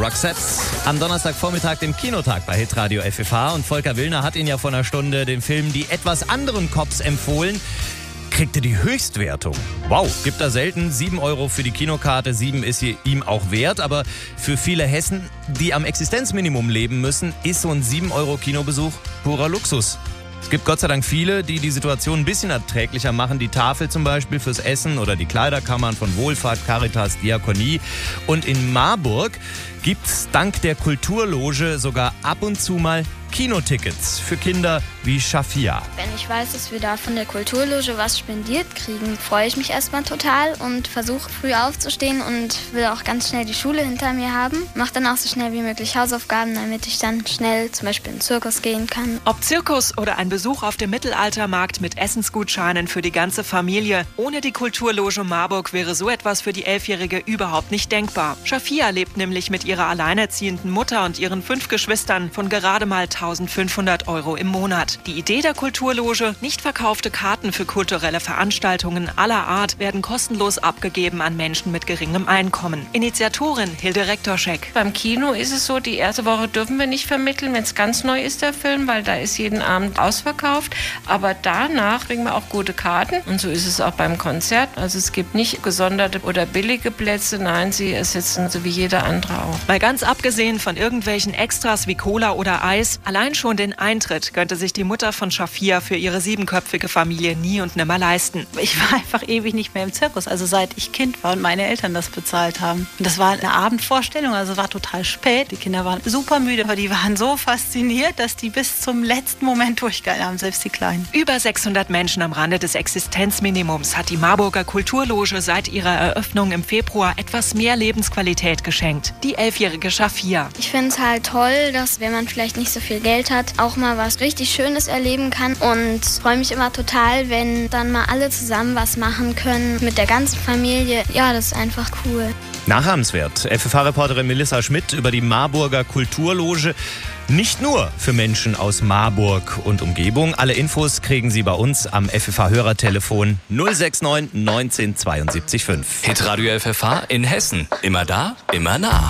Roxette am Donnerstagvormittag, dem Kinotag bei Hitradio FFH. Und Volker Willner hat Ihnen ja vor einer Stunde den Film Die etwas anderen Cops empfohlen. Kriegte die Höchstwertung. Wow, gibt da selten. 7 Euro für die Kinokarte, 7 ist ihm auch wert. Aber für viele Hessen, die am Existenzminimum leben müssen, ist so ein 7 Euro Kinobesuch purer Luxus. Es gibt Gott sei Dank viele, die die Situation ein bisschen erträglicher machen. Die Tafel zum Beispiel fürs Essen oder die Kleiderkammern von Wohlfahrt, Caritas, Diakonie. Und in Marburg gibt's dank der Kulturloge sogar ab und zu mal Kinotickets für Kinder wie Shafia. Wenn ich weiß, dass wir da von der Kulturloge was spendiert kriegen, freue ich mich erstmal total und versuche früh aufzustehen und will auch ganz schnell die Schule hinter mir haben. Mache dann auch so schnell wie möglich Hausaufgaben, damit ich dann schnell zum Beispiel in den Zirkus gehen kann. Ob Zirkus oder ein Besuch auf dem Mittelaltermarkt mit Essensgutscheinen für die ganze Familie. Ohne die Kulturloge Marburg wäre so etwas für die 11-Jährige überhaupt nicht denkbar. Shafia lebt nämlich mit ihrer alleinerziehenden Mutter und ihren 5 Geschwistern von gerade mal 1.500 Euro im Monat. Die Idee der Kulturloge, nicht verkaufte Karten für kulturelle Veranstaltungen aller Art werden kostenlos abgegeben an Menschen mit geringem Einkommen. Initiatorin Hilde Rektorschek. Beim Kino ist es so, die erste Woche dürfen wir nicht vermitteln, wenn es ganz neu ist, der Film, weil da ist jeden Abend ausverkauft. Aber danach kriegen wir auch gute Karten. Und so ist es auch beim Konzert. Also es gibt nicht gesonderte oder billige Plätze. Nein, sie ersetzen so wie jeder andere auch. Mal ganz abgesehen von irgendwelchen Extras wie Cola oder Eis, allein schon den Eintritt könnte sich die Mutter von Shafia für ihre 7-köpfige Familie nie und nimmer leisten. Ich war einfach ewig nicht mehr im Zirkus, also seit ich Kind war und meine Eltern das bezahlt haben. Und das war eine Abendvorstellung, also war total spät. Die Kinder waren super müde, aber die waren so fasziniert, dass die bis zum letzten Moment durchgehalten haben, selbst die Kleinen. Über 600 Menschen am Rande des Existenzminimums hat die Marburger Kulturloge seit ihrer Eröffnung im Februar etwas mehr Lebensqualität geschenkt. Die 11-jährige Shafia. Ich finde es halt toll, dass wenn man vielleicht nicht so viel Geld hat, auch mal was richtig Schönes erleben kann und freue mich immer total, wenn dann mal alle zusammen was machen können mit der ganzen Familie. Ja, das ist einfach cool. Nachahmenswert. FFH-Reporterin Melissa Schmidt über die Marburger Kulturloge. Nicht nur für Menschen aus Marburg und Umgebung. Alle Infos kriegen Sie bei uns am FFH-Hörertelefon 069 19 72 5. Hitradio FFH in Hessen. Immer da, immer nah.